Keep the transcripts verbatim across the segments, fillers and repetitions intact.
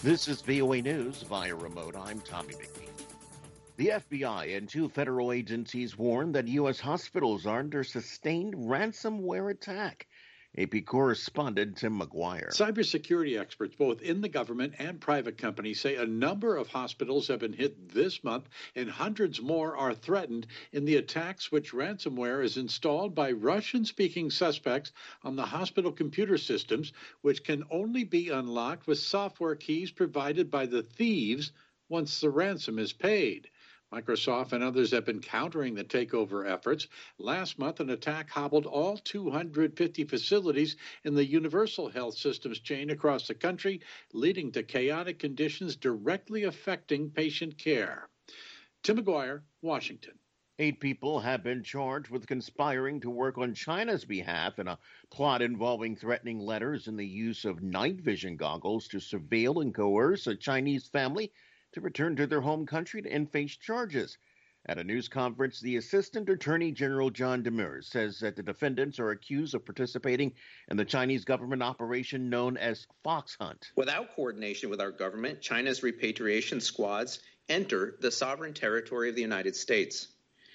This is V O A News via remote. I'm Tommy McNeil. The F B I and two federal agencies warn that U S hospitals are under sustained ransomware attack. A P correspondent Tim McGuire. Cybersecurity experts, both in the government and private companies, say a number of hospitals have been hit this month and hundreds more are threatened in the attacks which ransomware is installed by Russian-speaking suspects on the hospital computer systems, which can only be unlocked with software keys provided by the thieves once the ransom is paid. Microsoft and others have been countering the takeover efforts. Last month, an attack hobbled all two hundred fifty facilities in the Universal Health Systems chain across the country, leading to chaotic conditions directly affecting patient care. Tim McGuire, Washington. Eight people have been charged with conspiring to work on China's behalf in a plot involving threatening letters and the use of night vision goggles to surveil and coerce a Chinese family to return to their home country and face charges. At a news conference, the Assistant Attorney General John Demers says that the defendants are accused of participating in the Chinese government operation known as Fox Hunt. Without coordination with our government, China's repatriation squads enter the sovereign territory of the United States,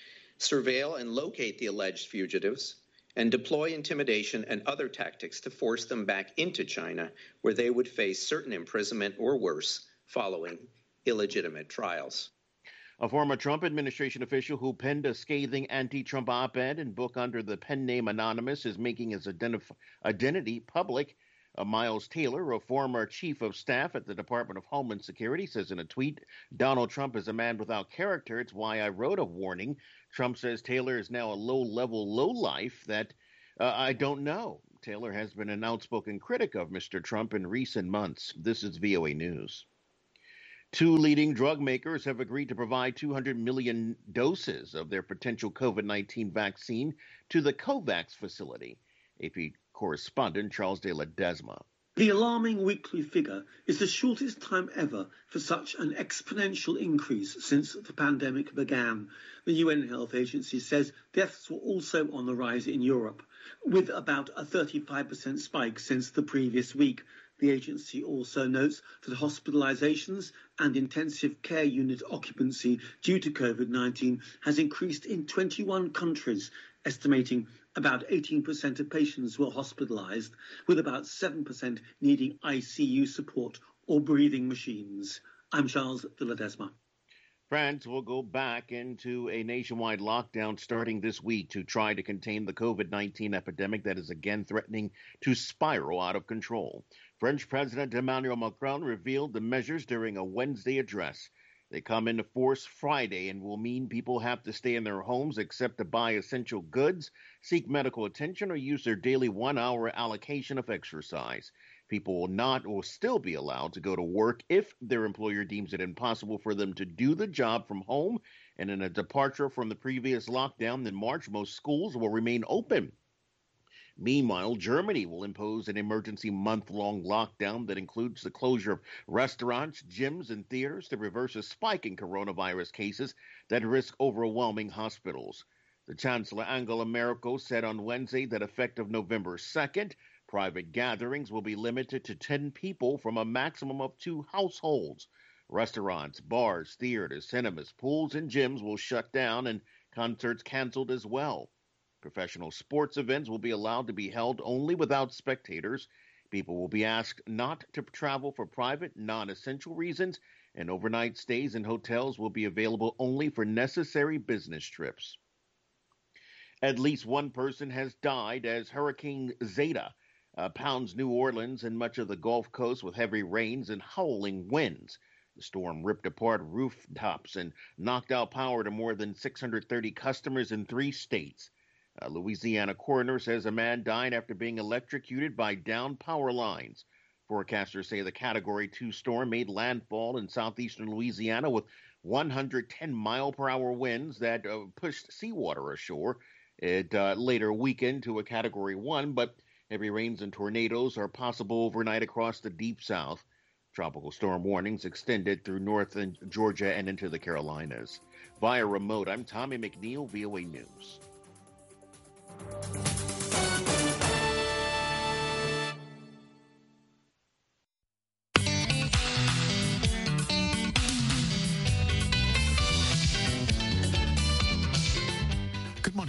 surveil and locate the alleged fugitives, and deploy intimidation and other tactics to force them back into China, where they would face certain imprisonment or worse following illegitimate trials. A former Trump administration official who penned a scathing anti-Trump op-ed and book under the pen name Anonymous is making his identif- identity public. Uh, Miles Taylor, a former chief of staff at the Department of Homeland Security, says in a tweet, "Donald Trump is a man without character. It's why I wrote a warning." Trump says Taylor is now a low-level lowlife that uh, I don't know. Taylor has been an outspoken critic of Mister Trump in recent months. This is V O A News. Two leading drug makers have agreed to provide two hundred million doses of their potential COVID nineteen vaccine to the COVAX facility. A P correspondent Charles de Ledesma. The alarming weekly figure is the shortest time ever for such an exponential increase since the pandemic began. The U N Health Agency says deaths were also on the rise in Europe, with about a thirty-five percent spike since the previous week. The agency also notes that hospitalizations and intensive care unit occupancy due to COVID nineteen has increased in twenty-one countries, estimating about eighteen percent of patients were hospitalized, with about seven percent needing I C U support or breathing machines. I'm Charles de Ledesma. France will go back into a nationwide lockdown starting this week to try to contain the COVID nineteen epidemic that is again threatening to spiral out of control. French President Emmanuel Macron revealed the measures during a Wednesday address. They come into force Friday and will mean people have to stay in their homes except to buy essential goods, seek medical attention, or use their daily one-hour allocation of exercise. People will not or will still be allowed to go to work if their employer deems it impossible for them to do the job from home. And in a departure from the previous lockdown in March, most schools will remain open. Meanwhile, Germany will impose an emergency month-long lockdown that includes the closure of restaurants, gyms, and theaters to reverse a spike in coronavirus cases that risk overwhelming hospitals. The Chancellor Angela Merkel said on Wednesday that effective November second, private gatherings will be limited to ten people from a maximum of two households. Restaurants, bars, theaters, cinemas, pools, and gyms will shut down and concerts canceled as well. Professional sports events will be allowed to be held only without spectators. People will be asked not to travel for private, non-essential reasons, and overnight stays in hotels will be available only for necessary business trips. At least one person has died as Hurricane Zeta uh, pounds New Orleans and much of the Gulf Coast with heavy rains and howling winds. The storm ripped apart rooftops and knocked out power to more than six hundred thirty customers in three states. A Louisiana coroner says a man died after being electrocuted by downed power lines. Forecasters say the Category two storm made landfall in southeastern Louisiana with one hundred ten mile per hour winds that uh, pushed seawater ashore. It uh, later weakened to a Category one, but heavy rains and tornadoes are possible overnight across the deep south. Tropical storm warnings extended through northern Georgia and into the Carolinas. Via remote, I'm Tommy McNeil, V O A News.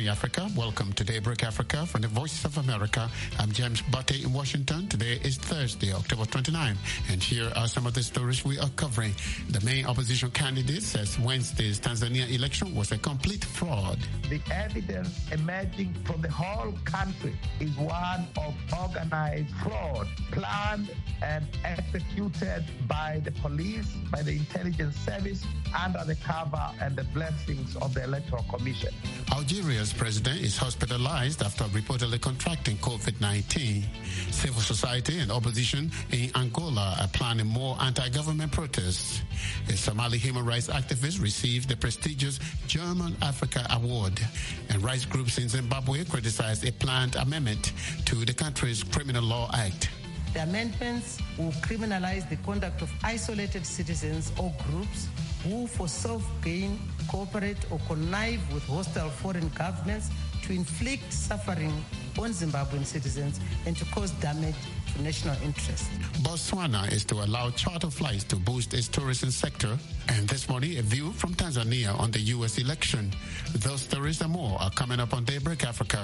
morning, Africa. Welcome to Daybreak Africa from the Voice of America. I'm James Butte in Washington. Today is Thursday, October twenty-ninth, and here are some of the stories we are covering. The main opposition candidate says Wednesday's Tanzania election was a complete fraud. The evidence emerging from the whole country is one of organized fraud, planned and executed by the police, by the intelligence service, under the cover and the blessings of the Electoral Commission. Algeria's president is hospitalized after reportedly contracting COVID nineteen. Civil society and opposition in Angola are planning more anti-government protests. A Somali human rights activist received the prestigious German Africa Award. And rights groups in Zimbabwe criticized a planned amendment to the country's Criminal Law Act. The amendments will criminalize the conduct of isolated citizens or groups who, for self-gain, cooperate or connive with hostile foreign governments to inflict suffering on Zimbabwean citizens and to cause damage to national interest. Botswana is to allow charter flights to boost its tourism sector. And this morning, a view from Tanzania on the U S election. Those stories and more are coming up on Daybreak Africa.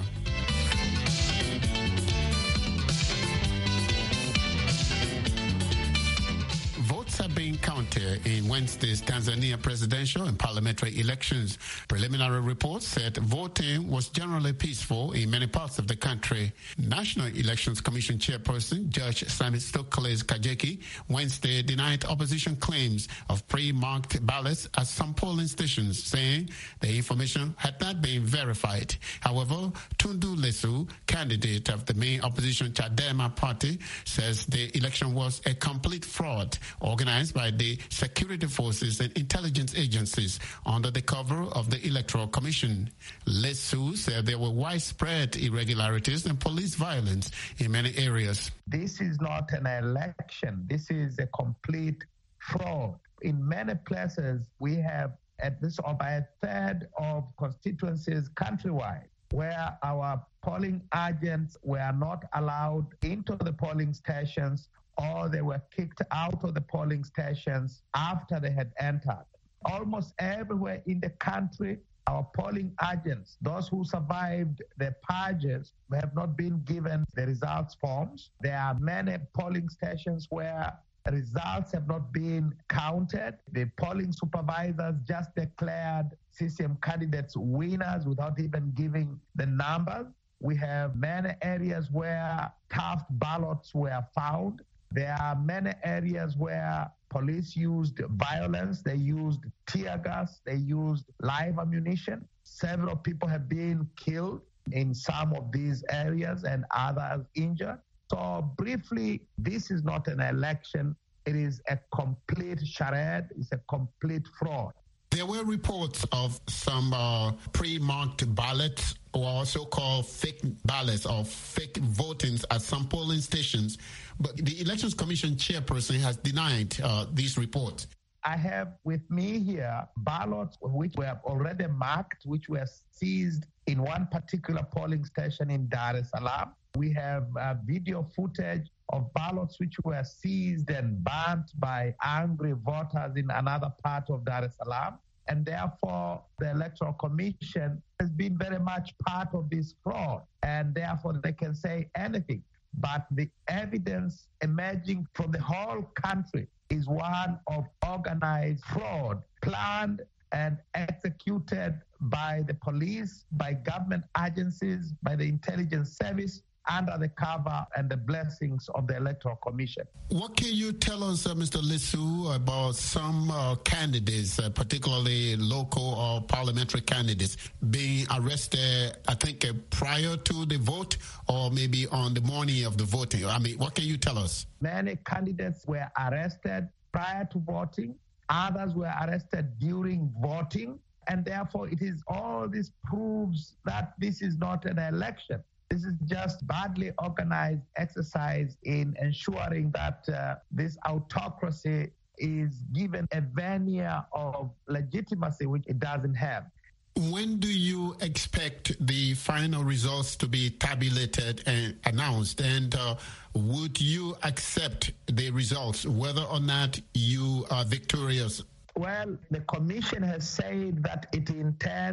Are being counted in Wednesday's Tanzania presidential and parliamentary elections. Preliminary reports said voting was generally peaceful in many parts of the country. National Elections Commission chairperson Judge Themistocles Kajeki Wednesday denied opposition claims of pre-marked ballots at some polling stations, saying the information had not been verified. However, Tundu Lissu, candidate of the main opposition Chadema party, says the election was a complete fraud organized by the security forces and intelligence agencies under the cover of the Electoral Commission. Lissu said there were widespread irregularities and police violence in many areas. This is not an election. This is a complete fraud. In many places, we have at least about a third of constituencies countrywide where our polling agents were not allowed into the polling stations, or they were kicked out of the polling stations after they had entered. Almost everywhere in the country, our polling agents, those who survived the purges, have not been given the results forms. There are many polling stations where results have not been counted. The polling supervisors just declared C C M candidates winners without even giving the numbers. We have many areas where stuffed ballots were found. There are many areas where police used violence, they used tear gas, they used live ammunition. Several people have been killed in some of these areas and others injured. So briefly, this is not an election. It is a complete charade. It's a complete fraud. There were reports of some uh, pre-marked ballots or so-called fake ballots or fake votings at some polling stations. But the Elections Commission chairperson has denied uh, these reports. I have with me here ballots which were already marked, which were seized in one particular polling station in Dar es Salaam. We have uh, video footage of ballots which were seized and burnt by angry voters in another part of Dar es Salaam. And therefore, the Electoral Commission has been very much part of this fraud. And therefore, they can say anything. But the evidence emerging from the whole country is one of organized fraud, planned and executed by the police, by government agencies, by the intelligence service, under the cover and the blessings of the Electoral Commission. What can you tell us, uh, Mister Lissu, about some uh, candidates, uh, particularly local or parliamentary candidates, being arrested, I think, uh, prior to the vote or maybe on the morning of the voting? I mean, what can you tell us? Many candidates were arrested prior to voting. Others were arrested during voting. And therefore, it is all this proves that this is not an election. This is just badly organized exercise in ensuring that uh, this autocracy is given a veneer of legitimacy which it doesn't have. When do you expect the final results to be tabulated and announced? And uh, would you accept the results, whether or not you are victorious? Well, the Commission has said that it intends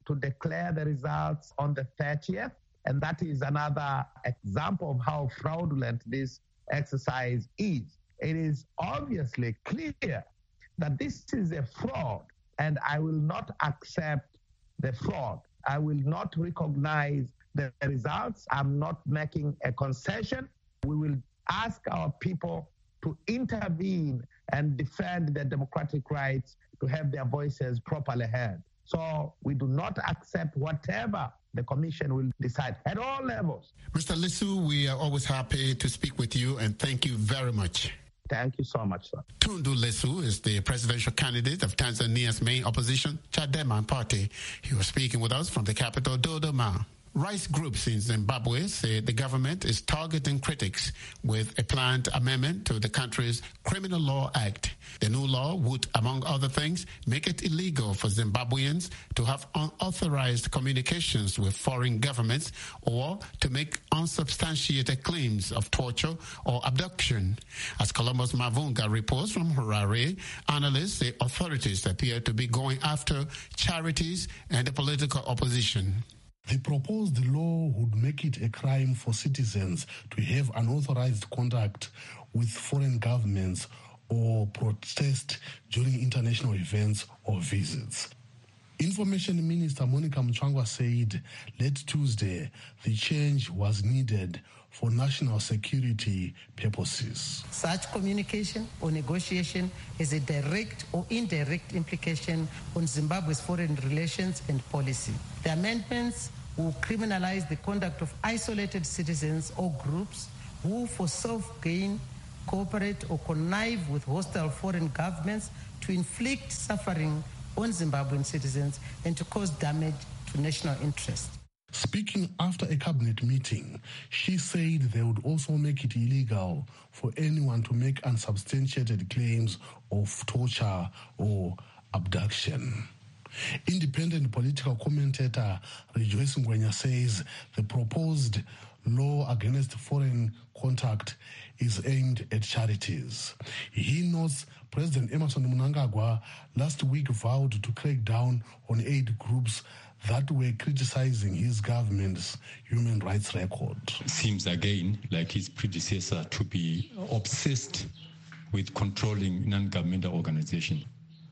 to declare the results on the thirtieth. And that is another example of how fraudulent this exercise is. It is obviously clear that this is a fraud, and I will not accept the fraud. I will not recognize the results. I'm not making a concession. We will ask our people to intervene and defend their democratic rights to have their voices properly heard. So we do not accept whatever the Commission will decide at all levels. Mister Lissu, we are always happy to speak with you, and thank you very much. Thank you so much, sir. Tundu Lissu is the presidential candidate of Tanzania's main opposition, Chadema Party. He was speaking with us from the capital, Dodoma. Rights groups in Zimbabwe say the government is targeting critics with a planned amendment to the country's Criminal Law Act. The new law would, among other things, make it illegal for Zimbabweans to have unauthorized communications with foreign governments or to make unsubstantiated claims of torture or abduction. As Columbus Mavunga reports from Harare, analysts say authorities appear to be going after charities and the political opposition. The proposed law would make it a crime for citizens to have unauthorized contact with foreign governments or protest during international events or visits. Information Minister Monica Mchangwa said late Tuesday the change was needed for national security purposes. Such communication or negotiation has a direct or indirect implication on Zimbabwe's foreign relations and policy. The amendments will criminalize the conduct of isolated citizens or groups who, for self-gain, cooperate or connive with hostile foreign governments to inflict suffering on Zimbabwean citizens and to cause damage to national interest. Speaking after a cabinet meeting, she said they would also make it illegal for anyone to make unsubstantiated claims of torture or abduction. Independent political commentator Rejoice Ngwenya says the proposed law against foreign contact is aimed at charities. He notes President Emmerson Mnangagwa last week vowed to crack down on aid groups that were criticizing his government's human rights record. Seems again like his predecessor to be obsessed with controlling non-governmental organizations.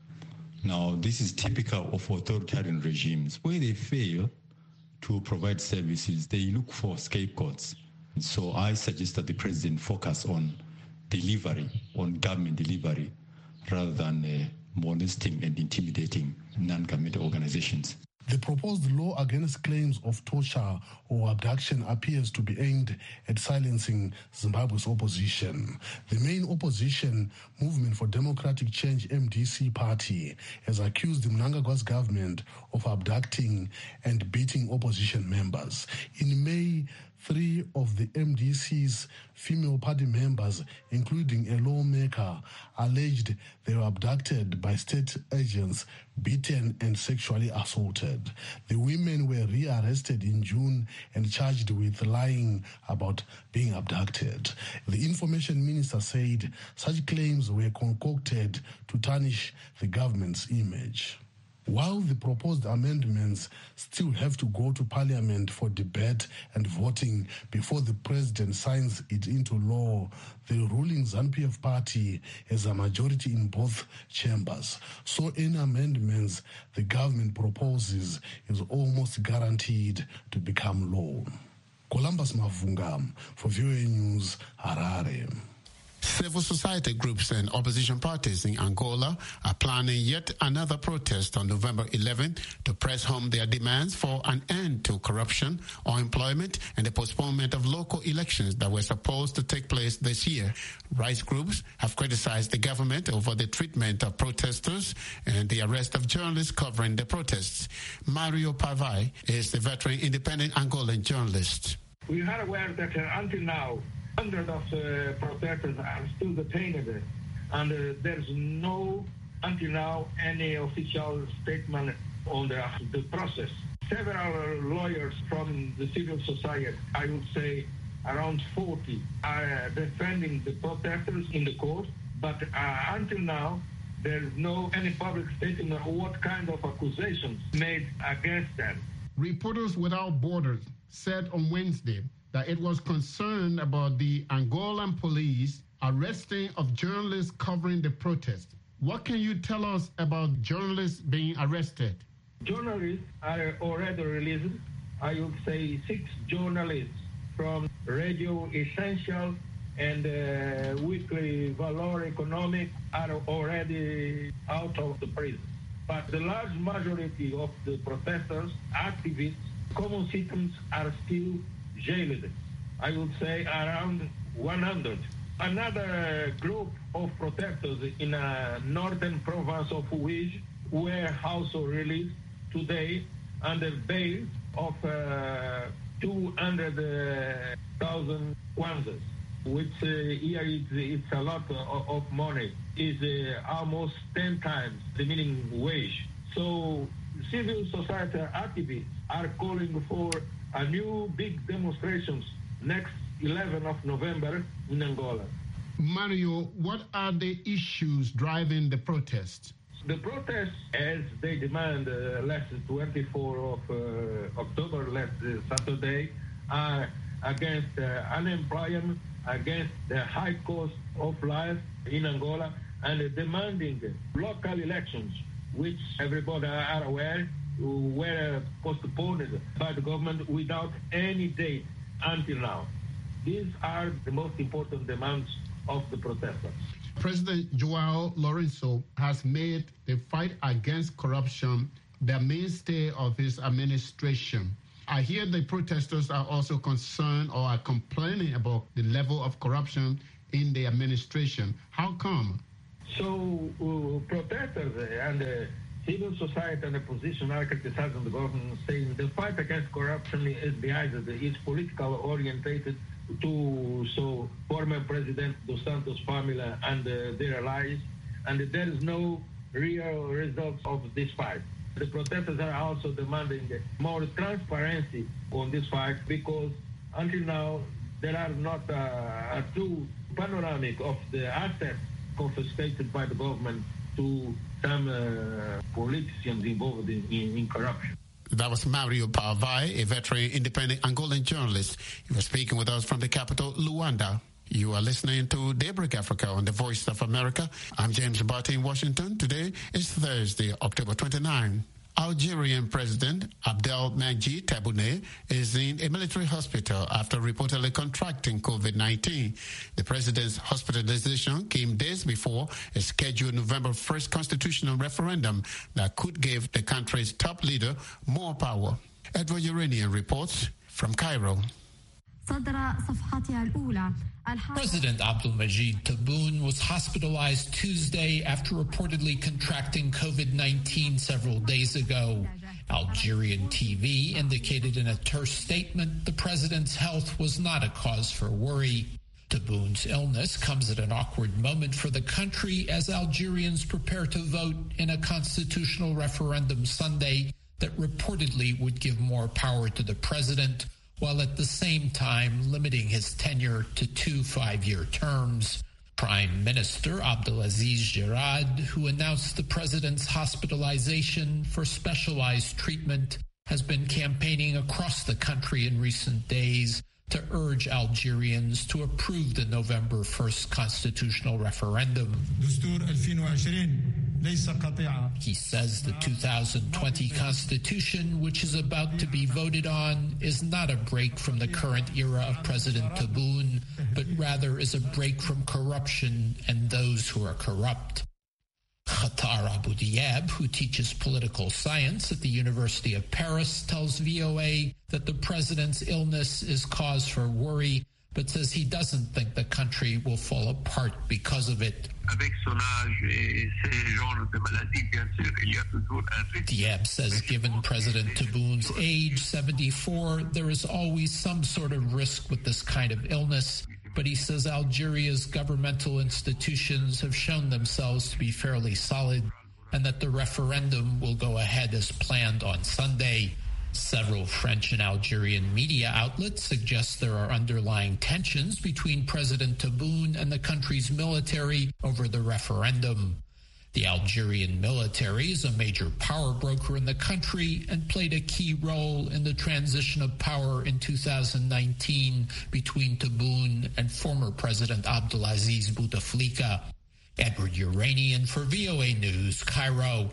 Now, this is typical of authoritarian regimes. Where they fail to provide services, they look for scapegoats. So I suggest that the president focus on delivery, on government delivery, rather than uh, molesting and intimidating non-governmental organizations. The proposed law against claims of torture or abduction appears to be aimed at silencing Zimbabwe's opposition. The main opposition, Movement for Democratic Change M D C party, has accused Mnangagwa's government of abducting and beating opposition members. In May, three of the M D C's female party members, including a lawmaker, alleged they were abducted by state agents, beaten and sexually assaulted. The women were rearrested in June and charged with lying about being abducted. The information minister said such claims were concocted to tarnish the government's image. While the proposed amendments still have to go to Parliament for debate and voting before the President signs it into law, the ruling ZANU-P F party has a majority in both chambers. So any amendments the government proposes is almost guaranteed to become law. Columbus Mavunga for V O A News, Harare. Civil society groups and opposition parties in Angola are planning yet another protest on November eleventh to press home their demands for an end to corruption, unemployment, and the postponement of local elections that were supposed to take place this year. Rights groups have criticized the government over the treatment of protesters and the arrest of journalists covering the protests. Mario Pavai is the veteran independent Angolan journalist. We are aware that uh, until now, hundreds of uh, protesters are still detained, and uh, there's no, until now, any official statement on the, the process. Several lawyers from the civil society, I would say around forty, are defending the protesters in the court, but uh, until now, There's no any public statement of what kind of accusations made against them. Reporters Without Borders said on Wednesday that it was concerned about the Angolan police arresting of journalists covering the protest. What can you tell us about journalists being arrested? Journalists are already released. I would say six journalists from Radio Essential and uh, Weekly Valor Economic are already out of the prison. But the large majority of the protesters, activists, common citizens are still jailed. I would say around one hundred. Another group of protesters in a northern province of Huij were also released today under bail of uh, two hundred thousand kwanzas, which uh, here it's, it's a lot of, of money. It's uh, almost ten times the minimum wage. So civil society activists are calling for a new big demonstrations next eleventh of November in Angola. Mario, what are the issues driving the protests? The protests, as they demand uh, last twenty-fourth of uh, October, last uh, Saturday, are against uh, unemployment, against the high cost of life in Angola, and uh, demanding local elections, which everybody are aware were postponed by the government without any date until now. These are the most important demands of the protesters. President João Lourenço has made the fight against corruption the mainstay of his administration. I hear the protesters are also concerned or are complaining about the level of corruption in the administration. How come? So uh, protesters and uh, civil society and opposition are criticizing the government, saying the fight against corruption is biased, is political orientated to so former President Dos Santos family and uh, their allies, and there is no real results of this fight. The protesters are also demanding more transparency on this fight because until now there are not uh, a true panoramic of the assets confiscated by the government to some uh, politicians involved in, in, in corruption. That was Mario Pavai, a veteran independent Angolan journalist. He was speaking with us from the capital, Luanda. You are listening to Daybreak Africa on the Voice of America. I'm James Barty in Washington. Today is Thursday, October twenty-ninth. Algerian President Abdelmadjid Tebboune is in a military hospital after reportedly contracting COVID nineteen. The president's hospitalization came days before a scheduled November first constitutional referendum that could give the country's top leader more power. Edward Uranian reports from Cairo. President Abdelmadjid Tebboune was hospitalized Tuesday after reportedly contracting COVID nineteen several days ago. Algerian T V indicated in a terse statement the president's health was not a cause for worry. Tebboun's illness comes at an awkward moment for the country as Algerians prepare to vote in a constitutional referendum Sunday that reportedly would give more power to the president, while at the same time limiting his tenure to two five-year terms. Prime Minister Abdelaziz Gerad, who announced the president's hospitalization for specialized treatment, has been campaigning across the country in recent days to urge Algerians to approve the November first constitutional referendum. He says the two thousand twenty Constitution, which is about to be voted on, is not a break from the current era of President Tebboune, but rather is a break from corruption and those who are corrupt. Khatar Abu Diab, who teaches political science at the University of Paris, tells V O A that the president's illness is cause for worry, but says he doesn't think the country will fall apart because of it. Diab says given President Tebboun's age, seventy-four, there is always some sort of risk with this kind of illness, but he says Algeria's governmental institutions have shown themselves to be fairly solid and that the referendum will go ahead as planned on Sunday. Several French and Algerian media outlets suggest there are underlying tensions between President Tebboune and the country's military over the referendum. The Algerian military is a major power broker in the country and played a key role in the transition of power in two thousand nineteen between Tebboune and former President Abdelaziz Bouteflika. Edward Uranian for V O A News, Cairo.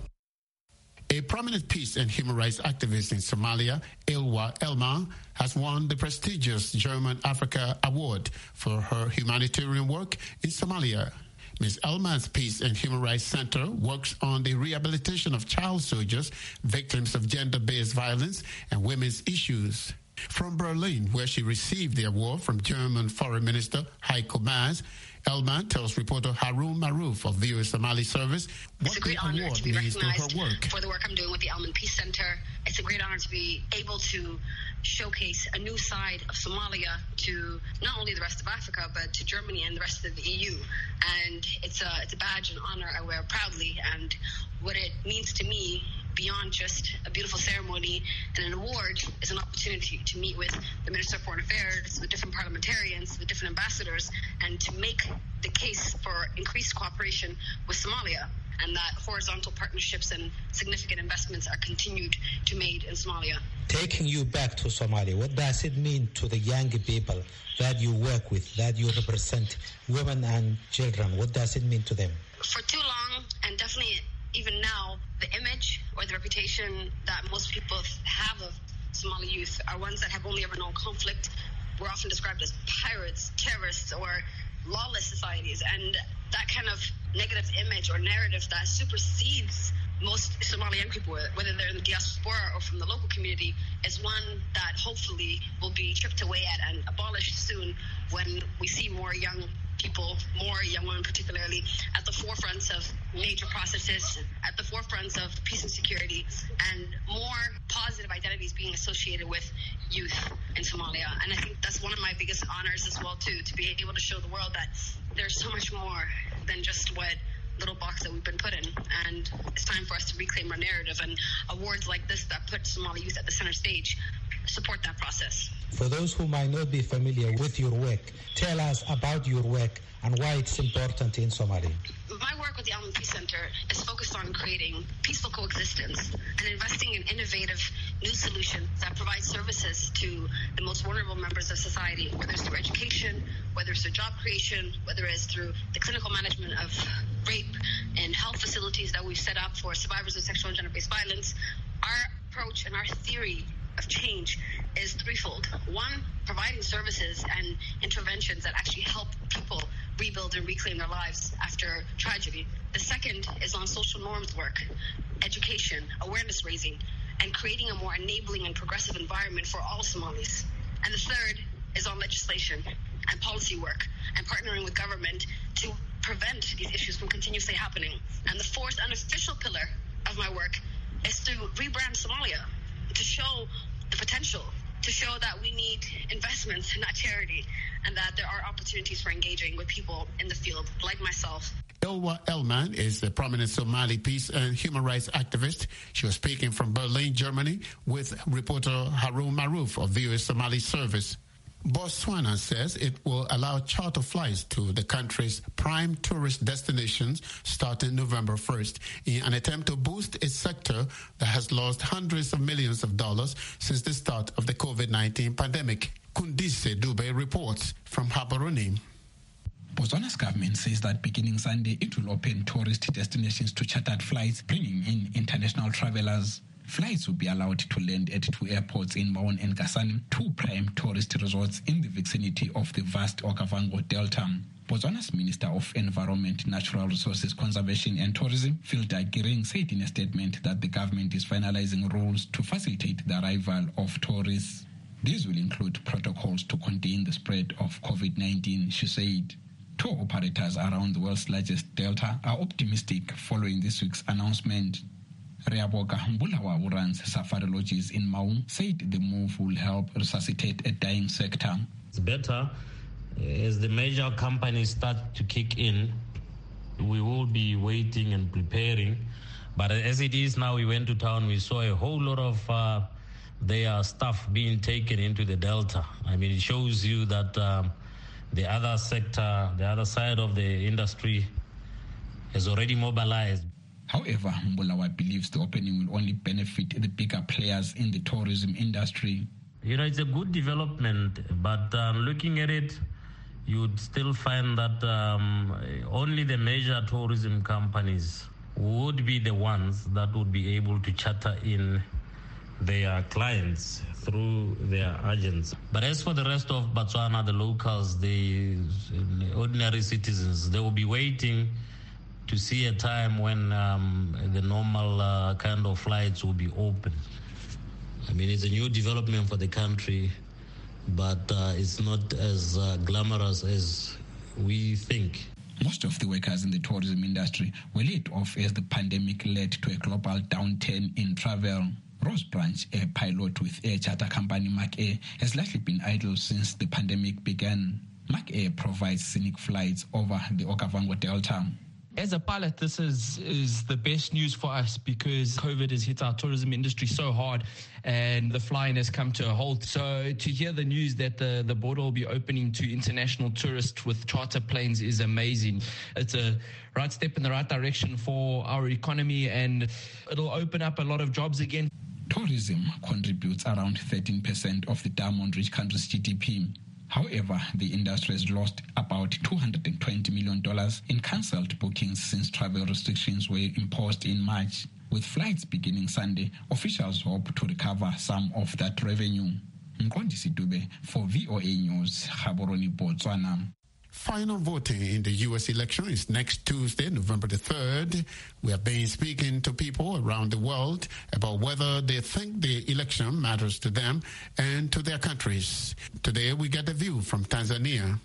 A prominent peace and human rights activist in Somalia, Ilwa Elma, has won the prestigious German Africa Award for her humanitarian work in Somalia. Miz Elma's Peace and Human Rights Center works on the rehabilitation of child soldiers, victims of gender-based violence, and women's issues. From Berlin, where she received the award from German Foreign Minister Heiko Maas, Elma tells reporter Harun Maruf of V O A Somali Service what it's a great the honor award to be means to her recognized work. for the work I'm doing with the Elman Peace Center. It's a great honor to be able to showcase a new side of Somalia to not only the rest of Africa, but to Germany and the rest of the E U. And it's a, it's a badge and honor I wear proudly. And what it means to me, beyond just a beautiful ceremony and an award, is an opportunity to meet with the Minister of Foreign Affairs, the different parliamentarians, the different ambassadors, and to make the case for increased cooperation with Somalia, and that horizontal partnerships and significant investments are continued to be made in Somalia. Taking you back to Somalia, what does it mean to the young people that you work with, that you represent, women and children? What does it mean to them? For too long, and definitely even now, the image or the reputation that most people have of Somali youth are ones that have only ever known conflict. We're often described as pirates, terrorists, or lawless societies. And that kind of negative image or narrative that supersedes most Somali young people, whether they're in the diaspora or from the local community, is one that hopefully will be chipped away at and abolished soon when we see more young people, more young women particularly, at the forefronts of major processes, at the forefronts of peace and security, and more positive identities being associated with youth in Somalia. And I think that's one of my biggest honors as well, too, to be able to show the world that there's so much more than just what little box that we've been put in. And it's time for us to reclaim our narrative, and awards like this that put Somali youth at the center stage support that process. For those who might not be familiar with your work, tell us about your work and why it's important in Somalia. My work with the Elman Peace Center is focused on creating peaceful coexistence and investing in innovative new solutions that provide services to the most vulnerable members of society, whether it's through education, whether it's through job creation, whether it's through the clinical management of rape and health facilities that we've set up for survivors of sexual and gender-based violence. Our approach and our theory of change is threefold. One, providing services and interventions that actually help people rebuild and reclaim their lives after tragedy. The second is on social norms work, education, awareness raising, and creating a more enabling and progressive environment for all Somalis. And the third is on legislation and policy work and partnering with government to prevent these issues from continuously happening. And the fourth unofficial pillar of my work is to rebrand Somalia, to show the potential, to show that we need investments, not charity, and that there are opportunities for engaging with people in the field like myself. Ilwa Elman is a prominent Somali peace and human rights activist. She was speaking from Berlin, Germany, with reporter Harun Maruf of V O A Somali Service. Botswana says it will allow charter flights to the country's prime tourist destinations starting November first in an attempt to boost its sector that has lost hundreds of millions of dollars since the start of the COVID nineteen pandemic. Kundise Dube reports from Gaborone. Botswana's government says that beginning Sunday, it will open tourist destinations to chartered flights, bringing in international travelers. Flights will be allowed to land at two airports in Maun and Kasane, two prime tourist resorts in the vicinity of the vast Okavango Delta. Botswana's Minister of Environment, Natural Resources Conservation and Tourism, Filda Giring, said in a statement that the government is finalizing rules to facilitate the arrival of tourists. These will include protocols to contain the spread of COVID nineteen, she said. Tour operators around the world's largest delta are optimistic following this week's announcement. Reaboka Mbulawa, who runs safari lodges in Maun, said the move will help resuscitate a dying sector. It's better as the major companies start to kick in. We will be waiting and preparing. But as it is now, we went to town, we saw a whole lot of uh, their stuff being taken into the Delta. I mean, it shows you that um, the other sector, the other side of the industry has already mobilized. However, Mbulawa believes the opening will only benefit the bigger players in the tourism industry. You know, it's a good development, but um, looking at it, you would still find that um, only the major tourism companies would be the ones that would be able to charter in their clients through their agents. But as for the rest of Botswana, the locals, the ordinary citizens, they will be waiting to see a time when um, the normal uh, kind of flights will be open. I mean, it's a new development for the country, but uh, it's not as uh, glamorous as we think. Most of the workers in the tourism industry were laid off as the pandemic led to a global downturn in travel. Rose Branch, a pilot with air charter company Mark Air, has largely been idle since the pandemic began. Mark Air provides scenic flights over the Okavango Delta. As a pilot, this is, is the best news for us because COVID has hit our tourism industry so hard and the flying has come to a halt. So to hear the news that the, the border will be opening to international tourists with charter planes is amazing. It's a right step in the right direction for our economy and it'll open up a lot of jobs again. Tourism contributes around thirteen percent of the diamond-rich country's G D P. However, the industry has lost about two hundred twenty million dollars in cancelled bookings since travel restrictions were imposed in March. With flights beginning Sunday, officials hope to recover some of that revenue. Nkondisi Dube for V O A News, Gaborone, Botswana. Final voting in the U S election is next Tuesday, November the third. We have been speaking to people around the world about whether they think the election matters to them and to their countries. Today, we get a view from Tanzania.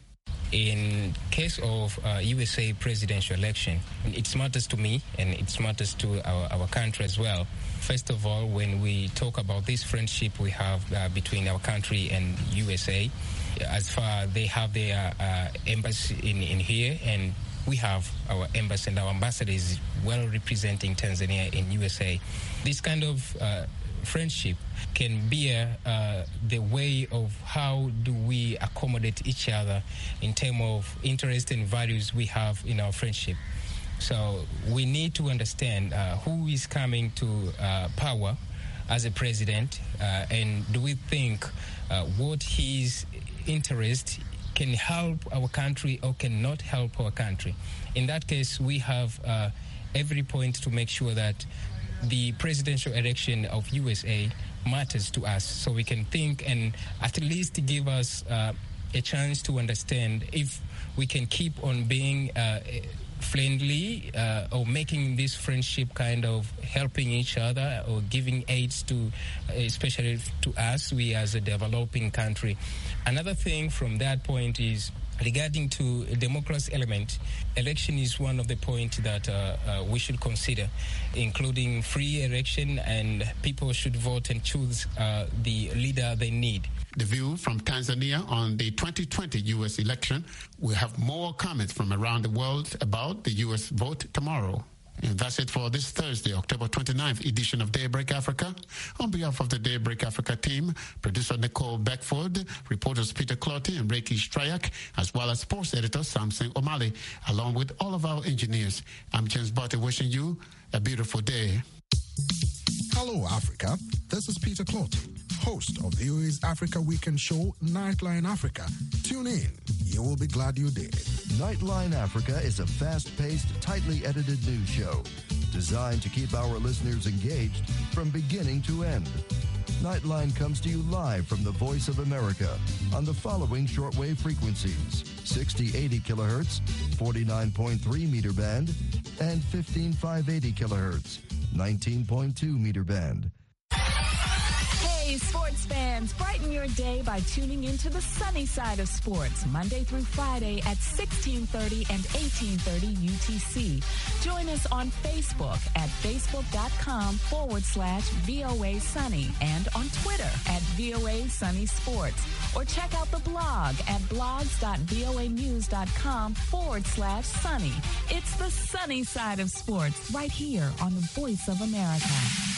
In case of uh, U S A presidential election, it matters to me and it matters to our, our country as well. First of all, when we talk about this friendship we have uh, between our country and U S A, as far they have their uh, embassy in, in here, and we have our embassy and our ambassador is well representing Tanzania in U S A. This kind of uh, friendship can be uh, the way of how do we accommodate each other in terms of interest and values we have in our friendship. So we need to understand uh, who is coming to uh, power as a president, uh, and do we think uh, what his interest can help our country or cannot help our country. In that case, we have uh, every point to make sure that the presidential election of U S A matters to us, so we can think and at least give us uh, a chance to understand if we can keep on being uh, friendly uh, or making this friendship kind of helping each other or giving aids to, especially to us, we as a developing country. Another thing from that point is regarding to a democracy element, election is one of the points that uh, uh, we should consider, including free election, and people should vote and choose uh, the leader they need. The view from Tanzania on the twenty twenty U S election. We have more comments from around the world about the U S vote tomorrow. And that's it for this Thursday, October twenty-ninth edition of Daybreak Africa. On behalf of the Daybreak Africa team, producer Nicole Beckford, reporters Peter Clotty and Reiki Strayak, as well as sports editor Samson O'Malley, along with all of our engineers, I'm James Barty wishing you a beautiful day. Hello, Africa. This is Peter Clotty, host of V O A's Africa Weekend show, Nightline Africa. Tune in. You will be glad you did. Nightline Africa is a fast-paced, tightly edited news show designed to keep our listeners engaged from beginning to end. Nightline comes to you live from the Voice of America on the following shortwave frequencies: sixty eighty kilohertz, forty-nine point three meter band, and fifteen five eighty kilohertz, nineteen point two meter band. Hey, sports fans, brighten your day by tuning into the sunny side of sports, Monday through Friday at sixteen thirty and eighteen thirty U T C. Join us on Facebook at facebook.com forward slash VOA Sunny and on Twitter at VOA Sunny Sports. Or check out the blog at blogs.voanews.com forward slash sunny. It's the sunny side of sports right here on the Voice of America.